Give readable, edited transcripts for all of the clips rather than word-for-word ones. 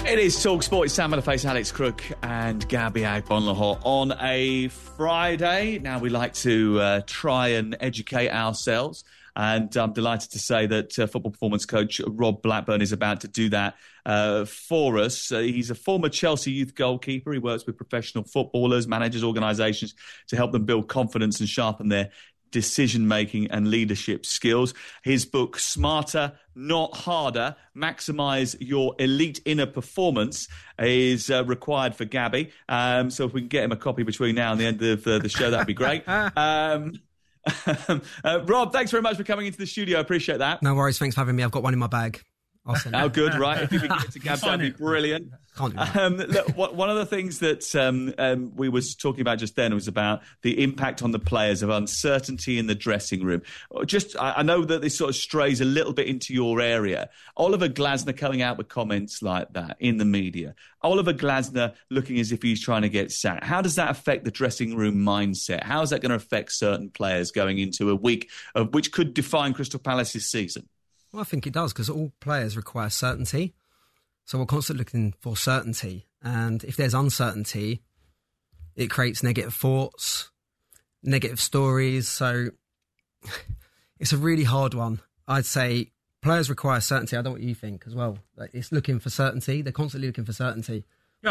It is TalkSport. It's Sam Face, Alex Crook and Gabby Agbonlahor on a Friday. Now, we like to try and educate ourselves, and I'm delighted to say that football performance coach Rob Blackburn is about to do that for us. He's a former Chelsea youth goalkeeper. He works with professional footballers, managers, organisations to help them build confidence and sharpen their decision-making and leadership skills. His book, Smarter, Not Harder, Maximise Your Elite Inner Performance, is required for Gabby. So if we can get him a copy between now and the end of the show, that'd be great. Rob, thanks very much for coming into the studio. I appreciate that. No worries. Thanks for having me. I've got one in my bag. Oh, good, right. If you could get it to Gab, that'd be brilliant. Look, one of the things that we was talking about just then was about the impact on the players of uncertainty in the dressing room. I know that this sort of strays a little bit into your area. Oliver Glasner coming out with comments like that in the media. Oliver Glasner looking as if he's trying to get sacked. How does that affect the dressing room mindset? How is that going to affect certain players going into a week of which could define Crystal Palace's season? Well, I think it does, because all players require certainty. So we're constantly looking for certainty. And if there's uncertainty, it creates negative thoughts, negative stories. So it's a really hard one. I'd say players require certainty. I don't know what you think as well. Like, it's looking for certainty. They're constantly looking for certainty. Yeah,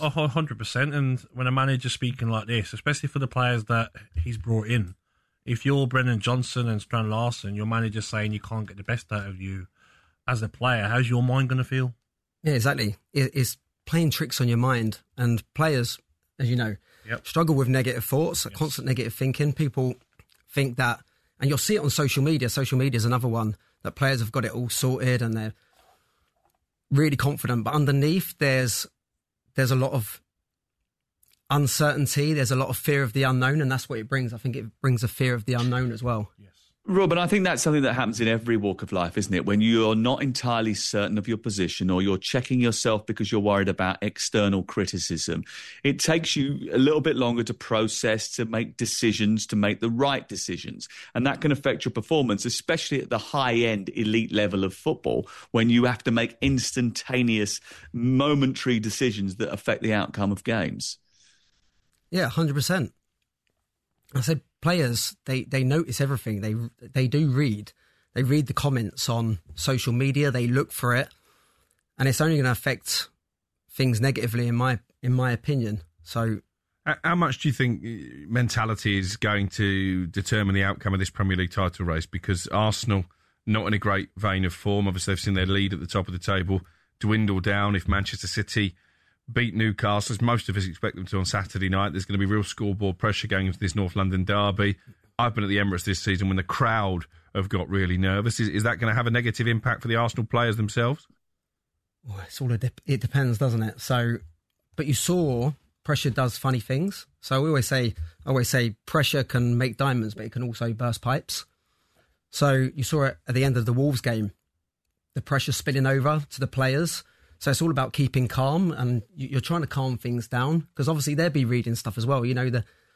100%. And when a manager's speaking like this, especially for the players that he's brought in, if you're Brennan Johnson and Strand Larsen, your manager's saying you can't get the best out of you as a player, how's your mind going to feel? Yeah, exactly. It's playing tricks on your mind. And players, as you know, struggle with negative thoughts, constant negative thinking. People think that, and you'll see it on social media. Social media is another one, that players have got it all sorted and they're really confident. But underneath, there's a lot of uncertainty, there's a lot of fear of the unknown, and that's what it brings. I think it brings a fear of the unknown as well. Yes. Rob, and I think that's something that happens in every walk of life, isn't it? When you're not entirely certain of your position, or you're checking yourself because you're worried about external criticism, it takes you a little bit longer to process, to make decisions, to make the right decisions. And that can affect your performance, especially at the high-end elite level of football, when you have to make instantaneous, momentary decisions that affect the outcome of games. Yeah, 100%. I said players, they notice everything. They do read. They read the comments on social media. They look for it, and it's only going to affect things negatively, in my opinion. So, how much do you think mentality is going to determine the outcome of this Premier League title race? Because Arsenal, not in a great vein of form. Obviously, they've seen their lead at the top of the table dwindle down. If Manchester City beat Newcastle, as most of us expect them to on Saturday night, there's going to be real scoreboard pressure going into this North London derby. I've been at the Emirates this season when the crowd have got really nervous. Is that going to have a negative impact for the Arsenal players themselves? Well, it depends, doesn't it? So, but you saw pressure does funny things. So I always say pressure can make diamonds, but it can also burst pipes. So you saw it at the end of the Wolves game, the pressure spilling over to the players. So it's all about keeping calm, and you're trying to calm things down, because obviously they'll be reading stuff as well. You know,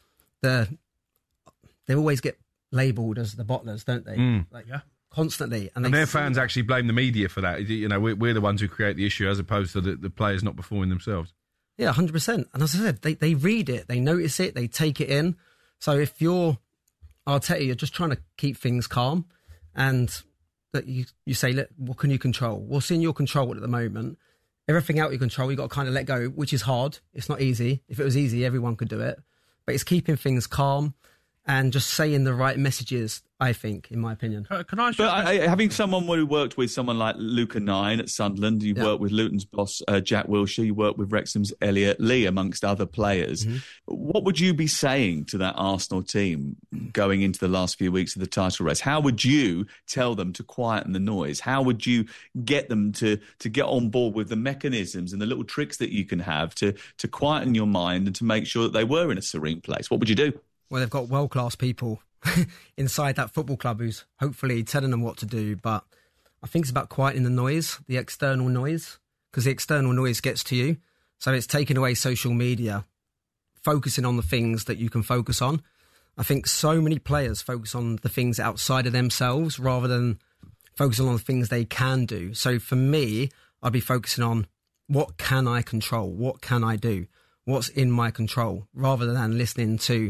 they always get labelled as the bottlers, don't they? Constantly. And their fans actually blame the media for that. You know, we're the ones who create the issue as opposed to the players not performing themselves. Yeah, 100%. And as I said, they read it, they notice it, they take it in. So if you're Arteta, you're just trying to keep things calm, and that you say, look, what can you control? What's in your control at the moment? Everything out of your control, you've got to kind of let go, which is hard. It's not easy. If it was easy, everyone could do it. But it's keeping things calm and just saying the right messages, I think, in my opinion. Can I? Having someone who worked with someone like Luca Nine at Sunderland, you worked with Luton's boss, Jack Wilshere, you worked with Wrexham's Elliot Lee, amongst other players. Mm-hmm. What would you be saying to that Arsenal team going into the last few weeks of the title race? How would you tell them to quieten the noise? How would you get them to get on board with the mechanisms and the little tricks that you can have to quieten your mind and to make sure that they were in a serene place? What would you do? Well, they've got world-class people inside that football club who's hopefully telling them what to do. But I think it's about quieting the noise, the external noise, because the external noise gets to you. So it's taking away social media, focusing on the things that you can focus on. I think so many players focus on the things outside of themselves rather than focusing on the things they can do. So for me, I'd be focusing on what can I control? What can I do? What's in my control? Rather than listening to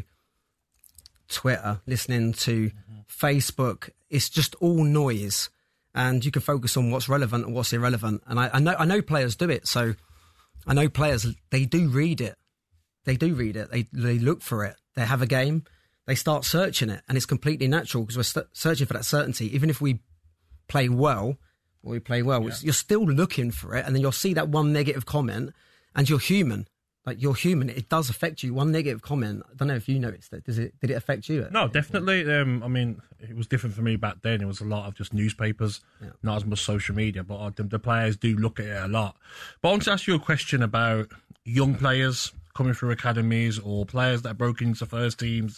Twitter, listening to Facebook, it's just all noise. And you can focus on what's relevant and what's irrelevant. And I know players do it. So I know players, they do read it. They look for it. They have a game. They start searching it. And it's completely natural because we're searching for that certainty. Even if we play well, you're still looking for it. And then you'll see that one negative comment and you're human. Like, you're human. It does affect you. One negative comment. I don't know if you noticed that. Did it affect you? No, definitely. I mean, it was different for me back then. It was a lot of just newspapers, not as much social media. But the players do look at it a lot. But I want to ask you a question about young players coming through academies or players that broke into first teams.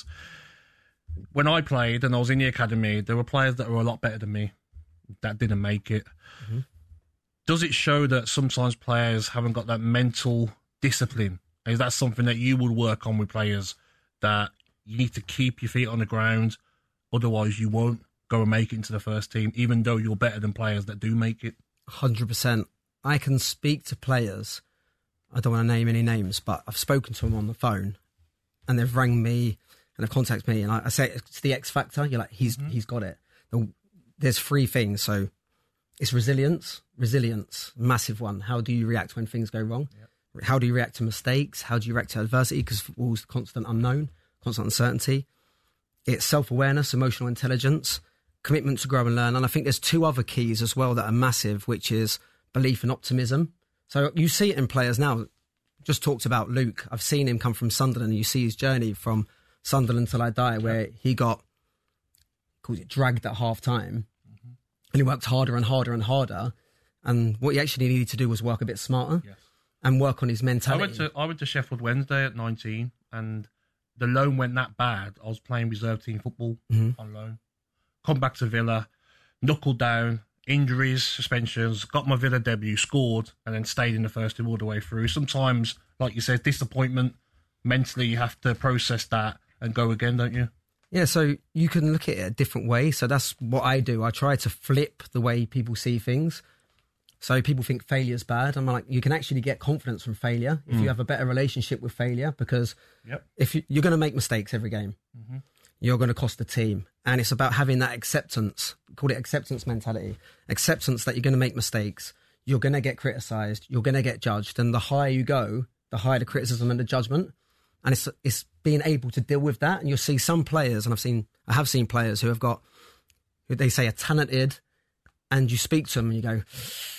When I played and I was in the academy, there were players that were a lot better than me that didn't make it. Mm-hmm. Does it show that sometimes players haven't got that mental discipline? Is that something that you would work on with players, that you need to keep your feet on the ground, otherwise you won't go and make it into the first team, even though you're better than players that do make it? 100%. I can speak to players, I don't want to name any names, but I've spoken to them on the phone and they've rang me and they've contacted me and I say it's the X factor. You're like, he's got it. There's 3 things. So it's resilience, massive one. How do you react when things go wrong? Yep. How do you react to mistakes? How do you react to adversity? Because football's constant unknown, constant uncertainty. It's self-awareness, emotional intelligence, commitment to grow and learn. And I think there's 2 other keys as well that are massive, which is belief and optimism. So you see it in players now. Just talked about Luke. I've seen him come from Sunderland, and you see his journey from Sunderland till I die, where he got, calls it, dragged at half time. Mm-hmm. And he worked harder and harder and harder. And what he actually needed to do was work a bit smarter. Yes. And work on his mentality. I went to Sheffield Wednesday at 19, and the loan went that bad. I was playing reserve team football on loan. Come back to Villa, knuckled down, injuries, suspensions, got my Villa debut, scored, and then stayed in the first team all the way through. Sometimes, like you said, disappointment, mentally you have to process that and go again, don't you? Yeah, so you can look at it a different way. So that's what I do. I try to flip the way people see things. So people think failure's bad. I'm like, you can actually get confidence from failure if you have a better relationship with failure, because if you're going to make mistakes every game, you're going to cost the team. And it's about having that acceptance, call it acceptance mentality, acceptance that you're going to make mistakes, you're going to get criticised, you're going to get judged. And the higher you go, the higher the criticism and the judgment. And it's being able to deal with that. And you'll see some players, and I have seen players who they say are talented, and you speak to them and you go,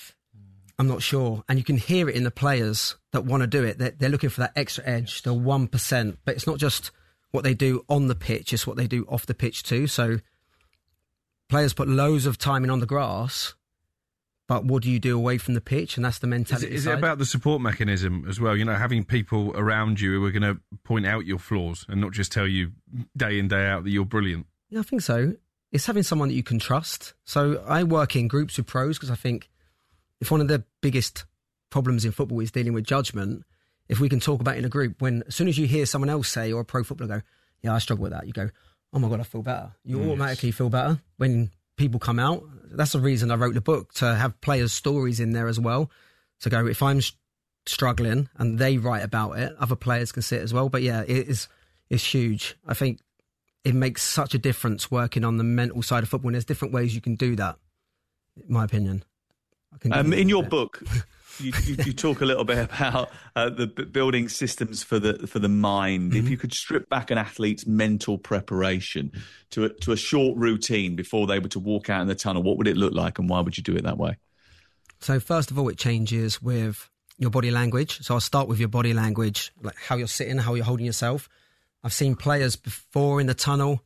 I'm not sure. And you can hear it in the players that want to do it. They're looking for that extra edge, the 1%. But it's not just what they do on the pitch, it's what they do off the pitch too. So players put loads of time in on the grass, but what do you do away from the pitch? And that's the mentality. Is it about the support mechanism as well? You know, having people around you who are going to point out your flaws and not just tell you day in, day out that you're brilliant. Yeah, I think so. It's having someone that you can trust. So I work in groups with pros because I think if one of the biggest problems in football is dealing with judgment, if we can talk about it in a group, when as soon as you hear someone else say, or a pro footballer go, yeah, I struggle with that, you go, oh my God, I feel better. You automatically feel better when people come out. That's the reason I wrote the book, to have players' stories in there as well. To go, if I'm struggling and they write about it, other players can see it as well. But yeah, it's huge. I think it makes such a difference working on the mental side of football. And there's different ways you can do that, in my opinion. In your book, you talk a little bit about the building systems for the mind. If you could strip back an athlete's mental preparation to a short routine before they were to walk out in the tunnel, what would it look like, and why would you do it that way? So first of all, it changes with your body language. So I'll start with your body language, like how you're sitting, how you're holding yourself. I've seen players before in the tunnel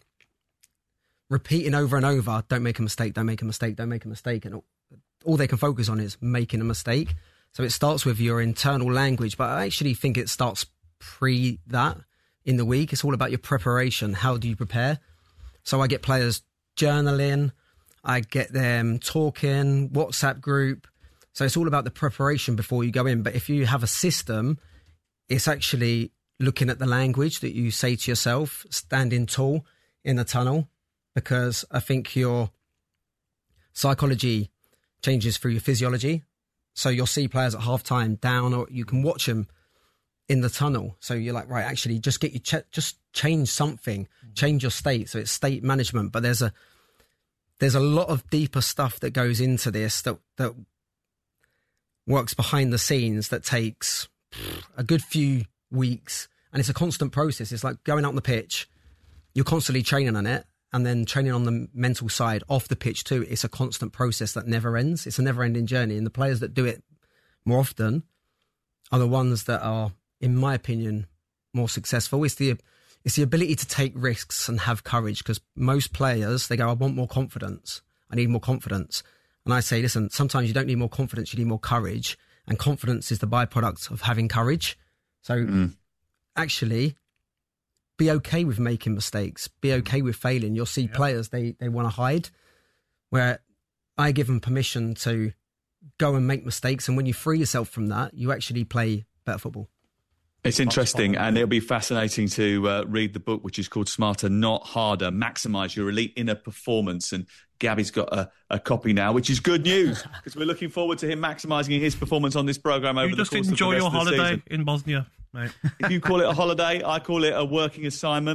repeating over and over, don't make a mistake, don't make a mistake, don't make a mistake. And all they can focus on is making a mistake. So it starts with your internal language, but I actually think it starts pre that in the week. It's all about your preparation. How do you prepare? So I get players journaling, I get them talking, WhatsApp group. So it's all about the preparation before you go in. But if you have a system, it's actually looking at the language that you say to yourself, standing tall in the tunnel, because I think your psychology changes through your physiology. So you'll see players at half-time down, or you can watch them in the tunnel. So you're like, right, actually, just get your just change something, change your state. So it's state management. But there's a lot of deeper stuff that goes into this that works behind the scenes that takes a good few weeks, and it's a constant process. It's like going out on the pitch, you're constantly training on it, and then training on the mental side off the pitch too. It's a constant process that never ends. It's a never-ending journey, and the players that do it more often are the ones that are, in my opinion, more successful. It's the ability to take risks and have courage, because most players, they go, I want more confidence. I need more confidence. And I say, listen, sometimes you don't need more confidence, you need more courage. And confidence is the byproduct of having courage. So actually, be okay with making mistakes. Be okay with failing. You'll see players, they want to hide, where I give them permission to go and make mistakes. And when you free yourself from that, you actually play better football. It's interesting, and it'll be fascinating to read the book, which is called Smarter, Not Harder, Maximise Your Elite Inner Performance. And Gabby's got a copy now, which is good news, because we're looking forward to him maximising his performance on this programme over the course of the rest of the season. Just enjoy your holiday in Bosnia, mate. If you call it a holiday, I call it a working assignment.